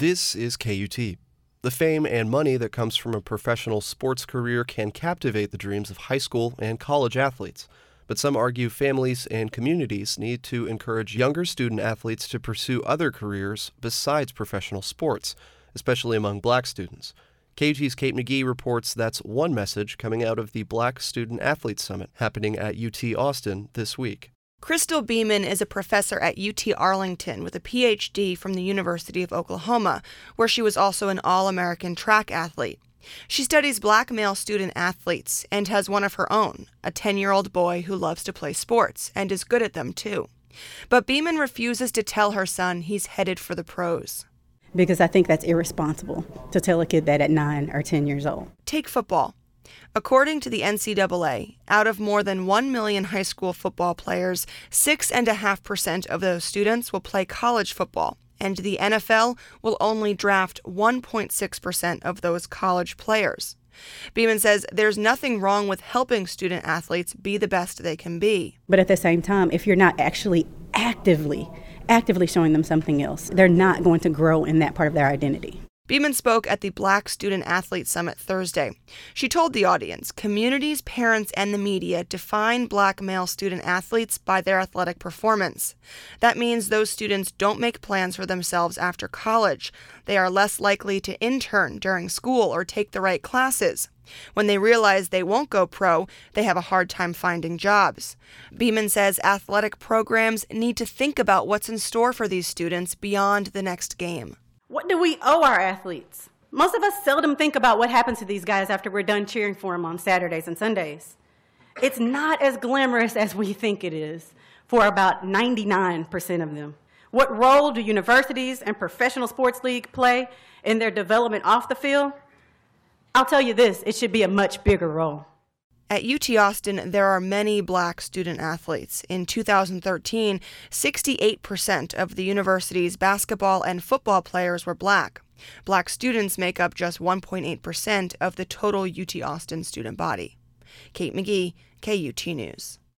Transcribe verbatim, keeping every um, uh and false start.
This is K U T. The fame and money that comes from a professional sports career can captivate the dreams of high school and college athletes. But some argue families and communities need to encourage younger student athletes to pursue other careers besides professional sports, especially among black students. K U T's Kate McGee reports that's one message coming out of the Black Student Athlete Summit happening at U T Austin this week. Crystal Beeman is a professor at U T Arlington with a P H D from the University of Oklahoma, where she was also an All-American track athlete. She studies black male student athletes and has one of her own, a ten-year-old boy who loves to play sports and is good at them too. But Beeman refuses to tell her son he's headed for the pros. Because I think that's irresponsible to tell a kid that at nine or ten years old. Take football. According to the N C double A, out of more than one million high school football players, six point five percent of those students will play college football, and the N F L will only draft one point six percent of those college players. Beeman says there's nothing wrong with helping student athletes be the best they can be. But at the same time, if you're not actually actively, actively showing them something else, they're not going to grow in that part of their identity. Beeman spoke at the Black Student Athlete Summit Thursday. She told the audience communities, parents, and the media define black male student athletes by their athletic performance. That means those students don't make plans for themselves after college. They are less likely to intern during school or take the right classes. When they realize they won't go pro, they have a hard time finding jobs. Beeman says athletic programs need to think about what's in store for these students beyond the next game. What do we owe our athletes? Most of us seldom think about what happens to these guys after we're done cheering for them on Saturdays and Sundays. It's not as glamorous as we think it is for about ninety-nine percent of them. What role do universities and professional sports leagues play in their development off the field? I'll tell you this, it should be a much bigger role. At U T Austin, there are many black student athletes. In two thousand thirteen, sixty-eight percent of the university's basketball and football players were black. Black students make up just one point eight percent of the total U T Austin student body. Kate McGee, K U T News.